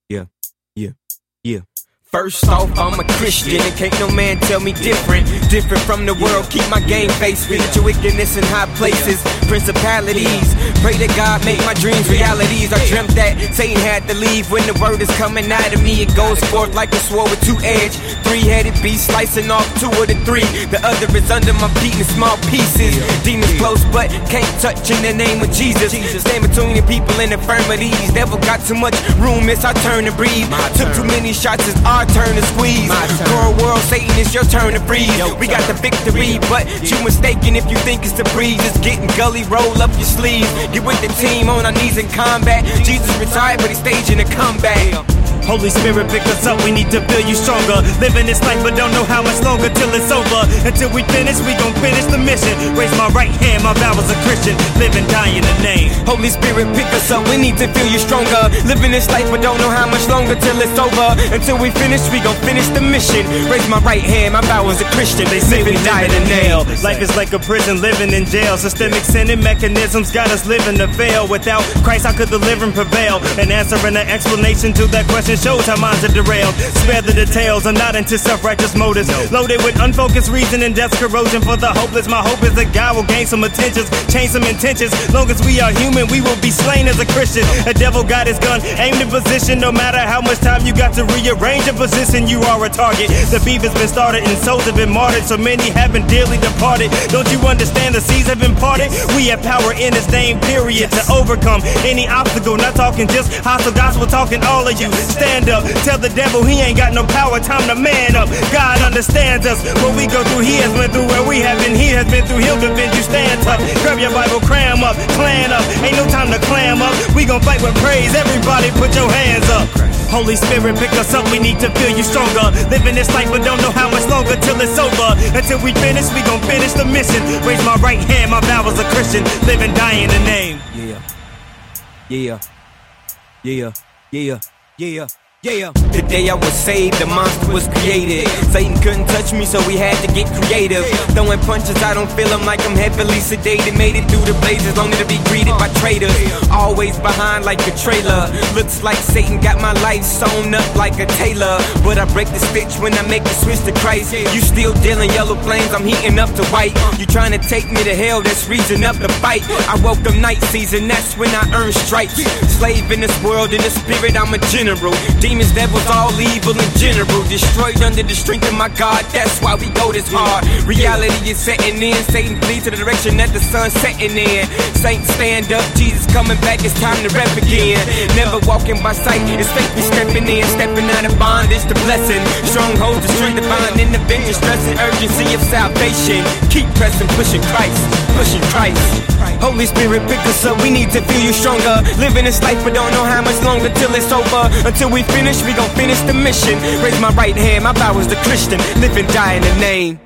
Yeah, yeah, yeah. First off, I'm a Christian, and can't no man tell me different. Different from the world, keep my game face. Spiritual wickedness in high places, principalities. Pray that God make my dreams realities. I dreamt that Satan had to leave. When the word is coming out of me, it goes forth like a sword with two edge. Three-headed beast slicing off two of the three. The other is under my feet in small pieces. Demons close but can't touch in the name of Jesus. Stand between the people and infirmities. Devil got too much room, it's our turn to breathe. Took too many shots, it's our turn to squeeze. Girl world, Satan, it's your turn to breathe. We got the victory, but you mistaken if you think it's the breeze. It's getting gully, roll up your sleeves. Get with the team on our knees in combat. Jesus retired, but he's staging a comeback. Holy Spirit, pick us up, we need to feel you stronger. Living this life, but don't know how much longer till it's over. Until we finish, we gon' finish the mission. Raise my right hand, my vow as a Christian. Live and die in the name. Holy Spirit, pick us up, we need to feel you stronger. Living this life, but don't know how much longer till it's over. Until we finish, we gon' finish the mission. Raise my right hand, my vow as a Christian. They say live and die in the name. Life is like a prison, living in jail. Systemic sin and mechanisms got us living to fail. Without Christ, how could the living prevail? An answer and an explanation to that question shows how minds are derailed. Spare the details, I'm not into self-righteous motives. Loaded with unfocused reason and death's corrosion for the hopeless. My hope is that God will gain some attentions, change some intentions. Long as we are human, we will be slain as a Christian. A devil got his gun aimed in position. No matter how much time you got to rearrange a position, you are a target. The beef has been started and souls have been martyred. So many have been dearly departed. Don't you understand the seas have been parted? We have power in his name, period, to overcome any obstacle. Not talking just hostile gospel, talking all of you. Stand up, tell the devil he ain't got no power, time to man up. God understands us, what we go through, he has been through. Where we have been, he has been through. He'll defend you, stand tough. Grab your Bible, cram up, clan up. Ain't no time to clam up, we gon' fight with praise. Everybody put your hands up. Holy Spirit, pick us up, we need to feel you stronger. Living this life, but don't know how much longer till it's over. Until we finish, we gon' finish the mission. Raise my right hand, my vow as a Christian. Live and die in the name. Yeah, yeah, yeah, yeah, yeah. Yeah, the day I was saved, the monster was created. Satan couldn't touch me, so we had to get creative. Throwing punches, I don't feel them like I'm heavily sedated. Made it through the blazes, only to be greeted by traitors. Always behind like a trailer. Looks like Satan got my life sewn up like a tailor. But I break the stitch when I make the switch to Christ. You still dealing yellow flames, I'm heating up to white. You trying to take me to hell, that's reason up to fight. I welcome night season, that's when I earn stripes. Slave in this world, in the spirit, I'm a general. Demons, devils, all evil in general. Destroyed under the strength of my God, that's why we go this hard. Reality is setting in, Satan flee to the direction that the sun's setting in. Saints stand up, Jesus coming back, it's time to rep again. Never walking by sight, it's faith we stepping in. Stepping out of bondage to blessing. Strongholds, the strength to find intervention. Stressing urgency of salvation. Keep pressing, pushing Christ, pushing Christ. Holy Spirit, pick us up, we need to feel you stronger. Living this life, but don't know how much longer till it's over. Until we finish, we gon' finish the mission. Raise my right hand, my vow as the Christian. Live and die in the name.